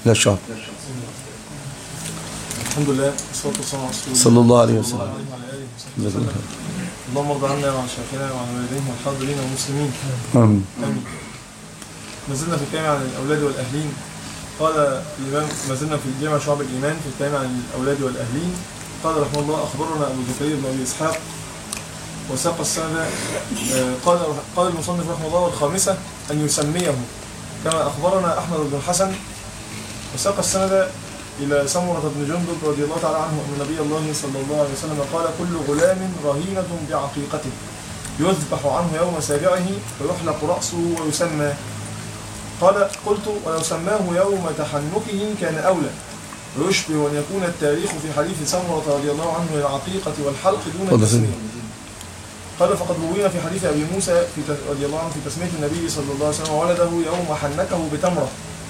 لا الشهر. الحمد لله والصلاة والسلام على رسول الله صلى الله عليه وسلم. اللهم ارض عنا وعن شيخنا وعن والديه والحاضرين والمسلمين. آمين. ما زلنا في الكلام عن الأولاد والأهلين. قال الإمام ما زلنا في جامع شعب الإيمان في الكلام عن الأولاد والأهلين. قال رحمه الله أخبرنا أبو زكريا بن أبي إسحاق وساق السند. قال المصنف رحمه الله والخامسة أن يسميه كما أخبرنا أحمد بن الحسن وساق السند إلى سمرة بن جندب رضي الله تعالى عنه أن نبي الله صلى الله عليه وسلم قال كل غلام رهينة بعقيقته يذبح عنه يوم سابعه ويحلق رأسه ويسمى. قال قلت ولو سماه يوم تحنكه كان أولى ويشبه أن يكون التاريخ في حديث سمرة رضي الله عنه للعقيقة والحلق دون التسمية. قال فقد روينا في حديث أبي موسى رضي الله عنه في تسمية النبي صلى الله عليه وسلم ولده يوم حنكه بتمرة.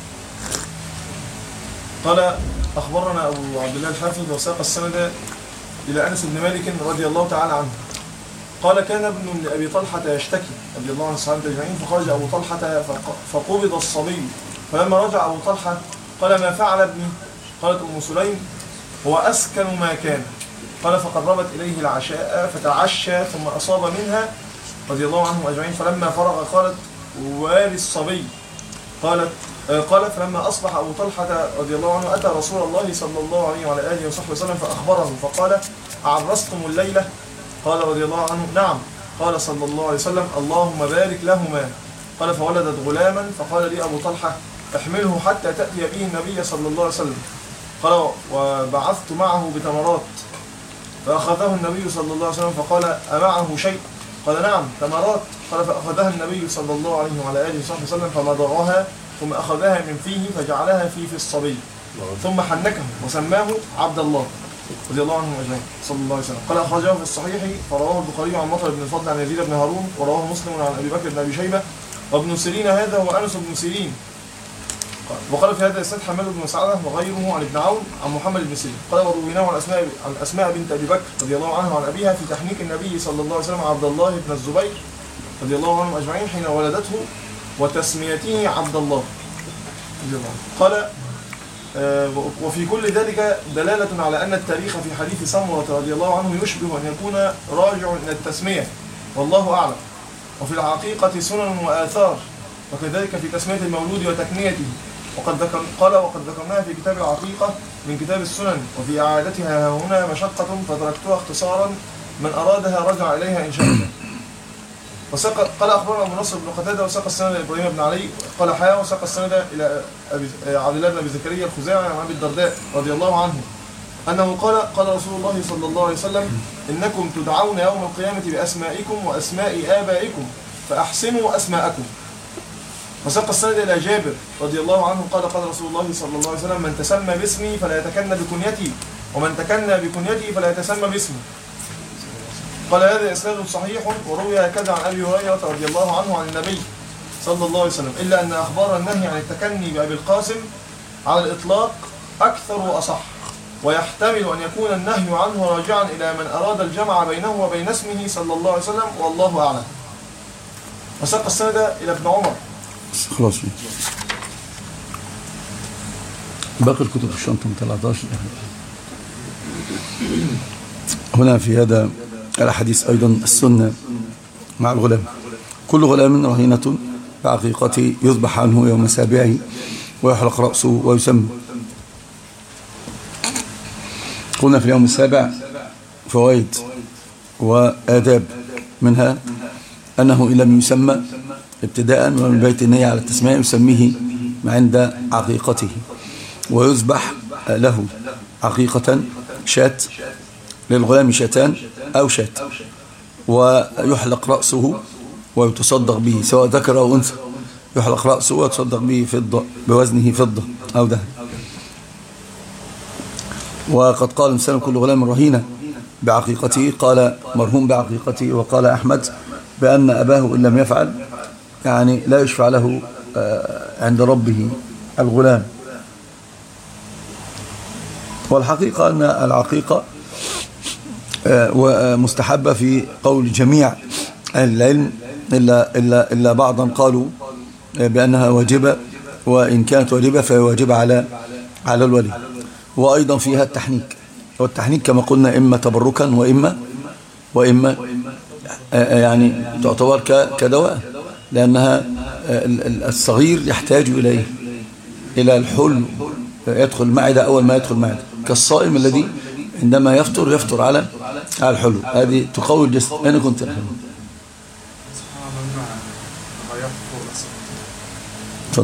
قال أخبرنا أبو عبد الله الحافظ وساق السند إلى أنس بن مالك رضي الله تعالى عنه قال كان ابن لأبي طلحة يشتكي رضي الله عن الصحابة أجمعين فخرج أبو طلحة فقبض الصبي فلما رجع أبو طلحة قال ما فعل ابني؟ قالت أم سليم هو أسكن ما كان. قال فقربت إليه العشاء فتعشى ثم أصاب منها رضي الله عنهم أجمعين فلما فرغ قالت والي الصبي. قال فلما أصبح أبو طلحة رضي الله عنه أتى رسول الله صلى الله عليه وعلى آله وصحبه وسلم فأخبره فقال أعرستم الليلة؟ قال رضي الله عنه نعم. قال صلى الله عليه وسلم اللهم بارك لهما. قال فولدت غلاما فقال لي أبو طلحة احمله حتى تأتي به النبي صلى الله عليه وسلم. قال وبعثت معه بتمرات فأخذه النبي صلى الله عليه وسلم فقال أمعه شيء؟ قال نعم تمرات. قال فأخذها النبي صلى الله عليه وعلى آله وصحبه وسلم فمضغها ثم أخذها من فيه فجعلها في الصبي ثم حنكه وسماه عبد الله رضي الله عنه أجمعين صلى الله عليه وسلم. قال أخرجه في الصحيح فرواه البخاري عن مطر بن الفضل عن يزيد بن هارون ورواه مسلم عن أبي بكر بن أبي شيبة وابن سيرين هذا هو أنس بن سيرين. وقال في هذا الإسناد حماد بن مسعدة وغيره عن ابن عون عن محمد بن سيرين. قال ورويناه عن أسماء بنت أبي بكر رضي الله عنها عن أبيها في تحنيك النبي صلى الله عليه وسلم عبد الله بن الزبير رضي الله عنهم أجمعين حين ولدته وتسميته عبد الله. قال وفي كل ذلك دلالة على أن التاريخ في حديث سمرة رضي الله عنه يشبه أن يكون راجع إلى التسمية والله أعلم. وفي العقيقة سنن وآثار وكذلك في تسمية المولود وتكنيته وقد ذكرناها في كتاب العقيقة من كتاب السنن وفي إعادتها هنا مشقة فتركتها اختصارا من أرادها رجع إليها إن شاء الله. قال أخبرنا أبو نصر بن قتادة وساق السند إلى إبراهيم بن علي قال حياة وساق السند إلى عبد الله بن أبي زكريا الخزاعي عن أبي الدرداء رضي الله عنه أنه قال رسول الله صلى الله عليه وسلم إنكم تدعون يوم القيامة بأسمائكم وأسماء آبائكم فأحسنوا أسماءكم. وساق السند إلى جابر رضي الله عنه قال رسول الله صلى الله عليه وسلم من تسمى باسمي فلا يتكنى بكنيتي ومن تكنى بكنيتي فلا يتسمى باسمي. قال هذا إسناد صحيح وروي هكذا عن أبي هريرة رضي الله عنه عن النبي صلى الله عليه وسلم إلا أن أخبار النهي عن التكني بأبي القاسم على الإطلاق أكثر وأصح ويحتمل أن يكون النهي عنه راجعا إلى من أراد الجمع بينه وبين اسمه صلى الله عليه وسلم والله أعلم. وساق السند إلى ابن عمر. خلاص باقي الكتب في الشنطة 13. هنا في هذا الحديث أيضا السنة مع الغلام كل غلام رهينة بعقيقته يذبح عنه يوم سابعه ويحلق رأسه ويسمى. قلنا في اليوم السابع فوائد وآداب منها أنه إن لم يسمى ابتداء ومن بيت النية على التسمية يسميه عند عقيقته ويذبح له عقيقة شات للغلام شاتان أو شات ويحلق رأسه ويتصدق به سواء ذكر أو أنثى يحلق رأسه ويتصدق به فضة بوزنه فضة أو ذهب. وقد قال الإنسان كل غلام رهينة بعقيقته قال مرهون بعقيقته وقال أحمد بأن أباه إن لم يفعل يعني لا يشفع له عند ربه الغلام. والحقيقة أن العقيقة ومستحبة في قول جميع أهل العلم إلا بعضا قالوا بأنها واجبة وإن كانت واجبة فهي واجبة على الولي. وأيضا فيها التحنيك، والتحنيك كما قلنا إما تبركا وإما يعني تعتبر كدواء، لأنها الصغير يحتاج إلى الحلم، يدخل المعدة أول ما يدخل المعدة، كالصائم الذي عندما يفطر على الحلو، هذه تقوي الجسد. أنا كنت تفضل.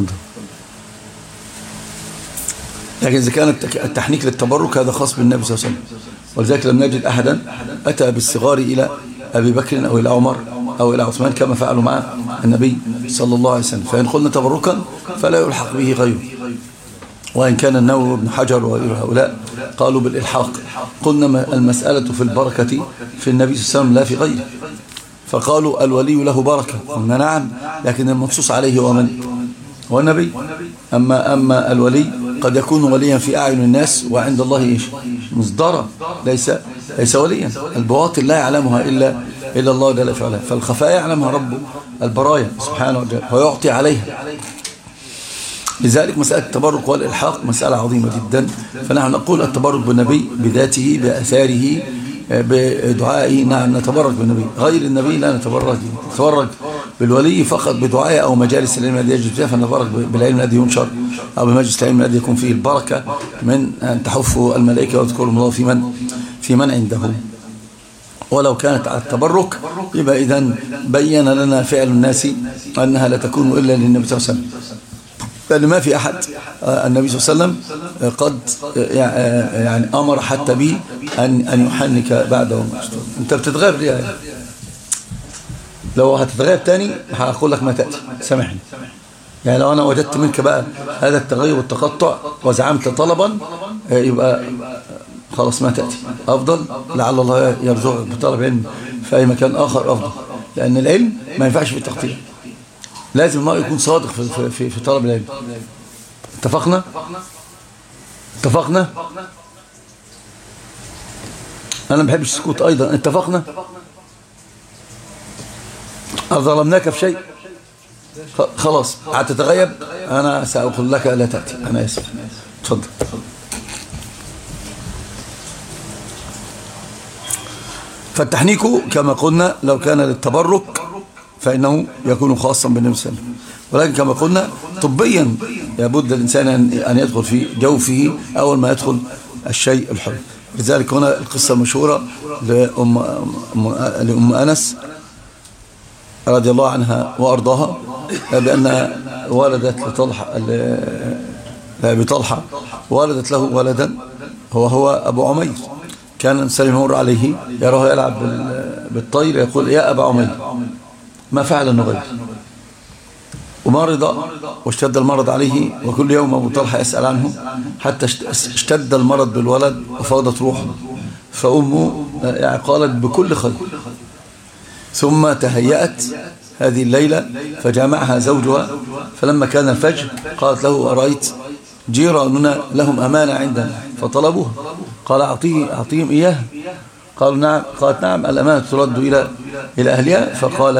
لكن إذا كان التحنيك للتبرك هذا خاص بالنبي صلى الله عليه وسلم، ولذلك لم نجد أحدا أتى بالصغار إلى أبي بكر أو إلى عمر أو إلى عثمان كما فعلوا مع النبي صلى الله عليه وسلم. فإن قلنا تبركا فلا يلحق به غيره، وإن كان النووي وابن حجر وغير هؤلاء قالوا بالإلحاق. قلنا المسألة في البركة في النبي صلى الله عليه وسلم لا في غيره، فقالوا الولي له بركة، قلنا نعم، لكن المنصوص عليه هو من؟ هو النبي. أما الولي قد يكون وليا في أعين الناس وعند الله إيش؟ مصدرا، ليس وليا. البواطن لا يعلمها إلا الله جل وعلا، فالخفاء يعلمها رب البرايا سبحانه وتعالى ويعطي عليها. لذلك مسألة التبرك والإلحاق مسألة عظيمة جدا. فنحن نقول التبرك بالنبي بذاته بأثاره بدعائه، نعم نتبرك بالنبي. غير النبي لا نتبرك بالولي فقط بدعائه أو مجالس العلم الذي يجب فيها، فنتبرك بالعلم الذي ينشر أو بمجلس العلم الذي يكون فيه البركة من أن تحفه الملائكة وتذكرهم الله في من عنده. ولو كانت على التبرك يبقى إذن بين لنا فعل الناس أنها لا تكون إلا للنبي صلى الله عليه وسلم، لأن ما في أحد النبي صلى الله عليه وسلم قد يعني أمر حتى به أن يحنك بعده. أنت بتتغيب ليه؟ لو هتتغيب تاني هقول لك ما تأتي، سامحني. يعني لو أنا وجدت منك بقى هذا التغيب والتقطع وزعمت طلبا يبقى خلاص ما تأتي. أفضل لعل الله يرزقك بطلب علم في أي مكان آخر أفضل، لأن العلم ما ينفعش في التقطيع، لازم المرء يكون صادق في طلب العلم. اتفقنا؟ أنا ما بحبش السكوت أيضا. اتفقنا؟ ظلمناك في شيء خلاص هتتغيب، أنا سأقول لك لا تأتي، أنا آسف. تفضل. فالتحنيك كما قلنا لو كان للتبرك فإنه يكون خاصا بالنبي صلى الله عليه وسلم، ولكن كما قلنا طبيا لابد الإنسان أن يدخل في جوفه أول ما يدخل الشيء الحلو. لذلك هنا القصة المشهورة لأم أنس رضي الله عنها وأرضاها، بأن ولدت لأبي طلحة ولدت له ولدا هو أبو عمير. كان الإنسان يمر عليه يراه يلعب بالطير يقول يا أبا عمير ما فعل النغير، ومرض واشتد المرض عليه، وكل يوم أبو طلحة يسأل عنه حتى اشتد المرض بالولد وفاضت روحه. فأمه قالت بكل خير، ثم تهيأت هذه الليلة فجامعها زوجها، فلما كان الفجر قالت له أرأيت جيراننا لهم أمانة عندنا فطلبوها، قال أعطيهم إياها. قالوا نعم. قالت نعم الأمانة ترد إلى أهلها.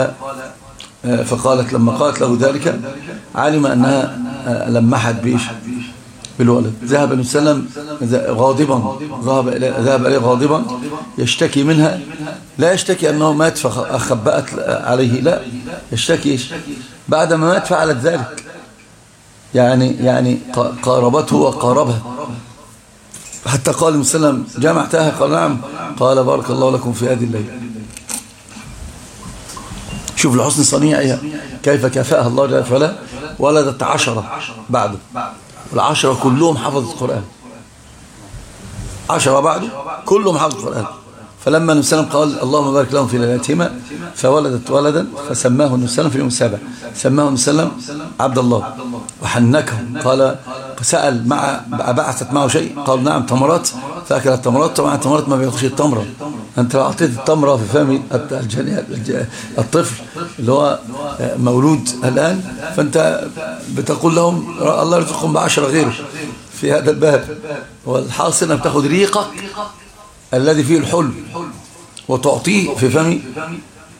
فقالت لما قالت له ذلك علم أنها لمحت بالولد. ذهب النبي صلى الله عليه وسلم غاضبا، ذهب إليه غاضبا يشتكي منها، لا يشتكي أنه مات فأخبأت عليه، لا يشتكي بعدما مات فعلت ذلك، يعني قاربته وقاربها، حتى قال النبي صلى الله عليه وسلم جمعتها؟ قال نعم. قال بارك الله لكم في هذه الليلة. شوف لحسن صنيعها كيف كافأها الله جل وعلا. ولدت 10 بعده، والعشرة كلهم حفظوا القرآن، 10 بعده كلهم حفظوا القرآن. فلما النبي صلى الله عليه وسلم قال اللهم بارك لهم في ليلتهما فولدت ولدا، فسماه النبي صلى الله عليه وسلم في اليوم السابع، سماه النبي صلى الله عليه وسلم عبد الله وحنكه. قال سأل بعثت معه شيء؟ قال نعم تمرات، فأكل التمرات. طبعا التمرات ما بياخدش التمرة، أنت لو أعطيت التمرة في فم الطفل اللي هو مولود الآن فأنت بتقول لهم الله يرزقكم ب10 غيره في هذا الباب. والحاصل أنك تأخذ ريقك الذي فيه الحلم وتعطيه في فم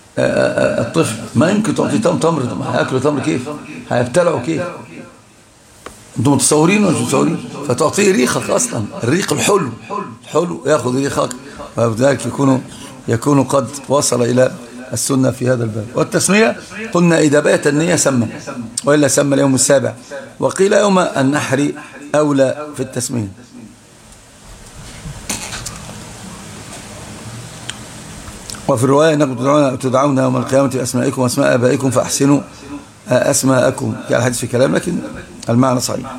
الطفل. ما يمكن تعطيه تمر، هياكلوا تمر كيف؟ هيبتلعوا كيف؟ انتم متصورين ولا مش متصورين؟ فتعطيه ريقك اصلا، الريق الحلو، الحلو ياخذ ريقك، فبذلك يكون قد وصل الى السنه في هذا الباب. والتسميه قلنا اذا بات النيه سمى، والا سمى اليوم السابع، وقيل يوم النحر اولى في التسميه. وفي الروايه انكم تدعون يوم القيامه باسمائكم واسماء ابائكم فاحسنوا اسماءكم، كان الحديث في كلام لكن المعنى صحيح.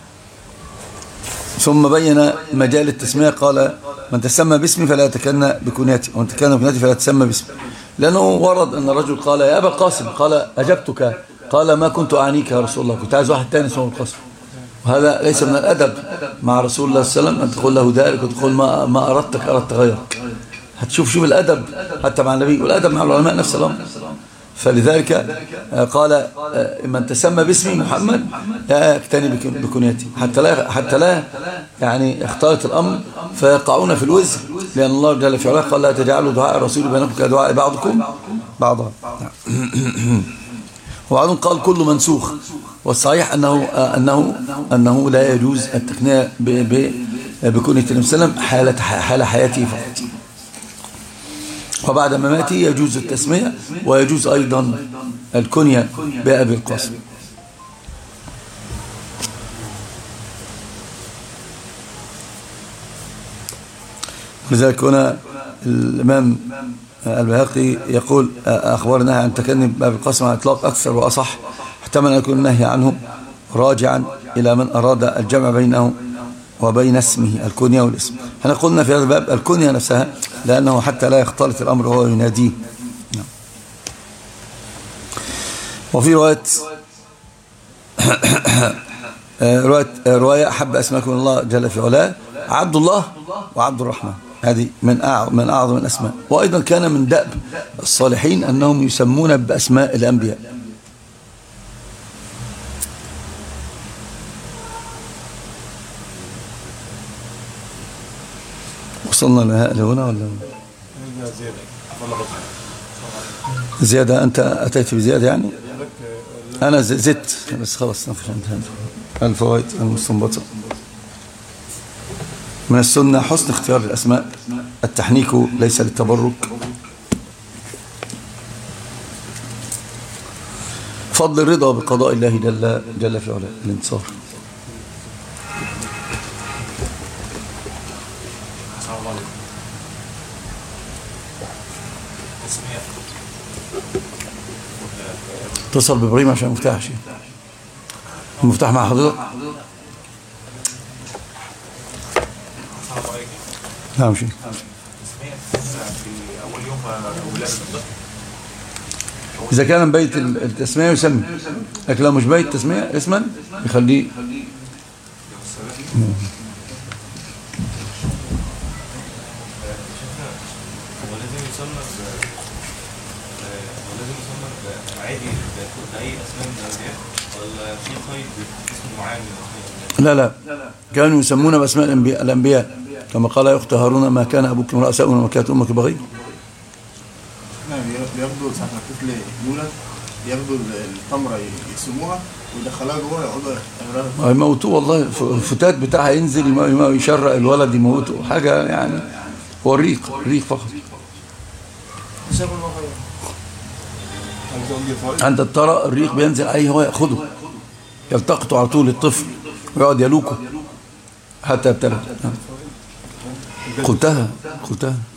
ثم بين مجال التسميه، قال من تسمى باسمي فلا يتكنى بكنيتي، ومن تكنى بكنيتي فلا تسمى باسمي، لانه ورد ان الرجل قال يا ابا القاسم، قال اجبتك، قال ما كنت اعنيك يا رسول الله، كنت عايز واحد ثاني اسمه القاسم. وهذا ليس من الادب مع رسول الله صلى الله عليه وسلم ان تقول له ذلك وتقول ما اردتك اردت غيرك. هتشوف الادب حتى مع النبي، والادب مع العلماء نفس الامر. فلذلك قال من تسمى باسمي محمد لا يكتني بكنيتي، حتى لا يعني اختلط الامر فيقعون في الوزر، لان الله جل في علاه قال لا تجعلوا دعاء الرسول بينكم كدعاء بعضكم بعضا. وبعدهم قال كل منسوخ، والصحيح انه لا يجوز التكنية بكنية النبي صلى الله عليه وسلم حال حياته فقط، وبعد مماته يجوز التسمية، ويجوز أيضا الكنية بأبي القاسم. لذلك هنا الإمام البيهقي يقول أخبرنا عن تكني بأبي القاسم على إطلاق أكثر وأصح، احتمل أن يكون النهي عنه راجعا إلى من أراد الجمع بينه وبين اسمه الكنية والاسم. احنا قلنا في هذا الباب الكنية نفسها، لأنه حتى لا يختلط الأمر وهو يناديه. وفي رواية أحب أسماءكم الله جل في علاه عبد الله وعبد الرحمن، هذه من أعظم الأسماء. وأيضا كان من دأب الصالحين أنهم يسمون بأسماء الأنبياء. وصلنا لهنا ولا زيادة؟ أنت أتيت بزيادة يعني؟ أنا زدت بس خلاص نقف عند هذا. الفوائد المستنبطة من السنة حسن اختيار الأسماء، التحنيك ليس للتبرك، فضل الرضا بقضاء الله جل في علاه، الانتصار. اتصل بإبراهيم عشان المفتاح. شيء المفتاح مع حضرتك؟ نعم. شيء إذا كان بيت التسمية يسمي، لكن لو مش بيت التسمية اسما يخليه. لا كانوا يسمون بأسماء الأنبياء كما قال يا أخت هارون ما كان أبوك امرأ سوء وما كانت أمك بغي. نعم، ياخدوا ساعة ما الطفل يولد ياخدوا التمرة يسموها ويدخلوها جوه يقعدوا يموتوه. والله الفتات بتاعها ينزل يشرق الولد يموتوا، حاجة يعني هو الريق فقط. أنت ترى الريق بينزل أي هو يأخذه يلتقطه على طول الطفل ويقعد يلوكه حتى يبتلع. قلتها